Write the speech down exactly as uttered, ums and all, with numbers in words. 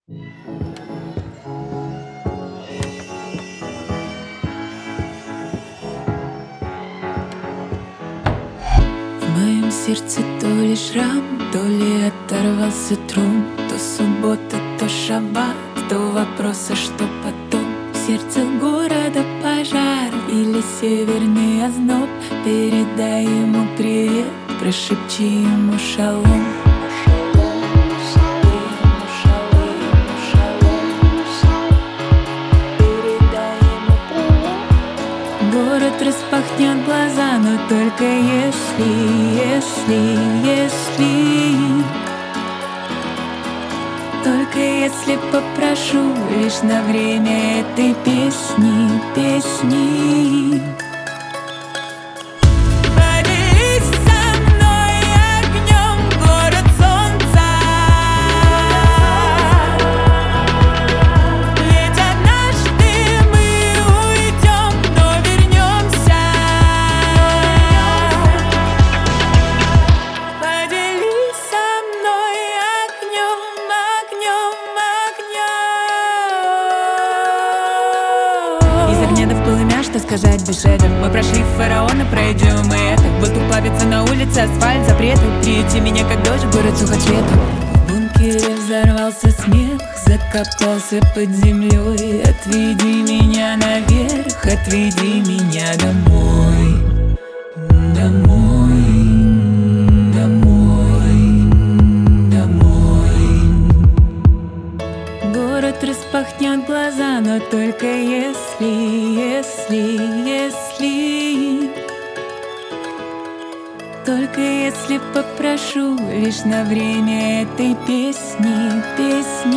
В моем сердце то ли шрам, то ли оторвался трун, то суббота, то шаббат, то вопрос, а что потом? В сердце города пожар или северный озноб. Передай ему привет, прошепчи ему шалом. Город распахнет глаза, но только если, если, если Только если попрошу лишь на время этой песни, песни Поделись со мной огнем, город солнца. Ведь однажды мы уйдем, но вернемся. Поделись со мной огнем, огнем, огнем. Из огня до в полымя, что сказать без шедов. Мы прошли фараона, пройдем и это. Воздух плавится на улице, асфальт, запреты. Приюти меня как дождь, город сухоцветом. В бункере взорвался смех, закопался под землей. Отведи меня наверх, отведи меня домой. Домой, домой, домой. Город распахнет глаза, но только если, если, если Только если попрошу лишь на время этой песни, песни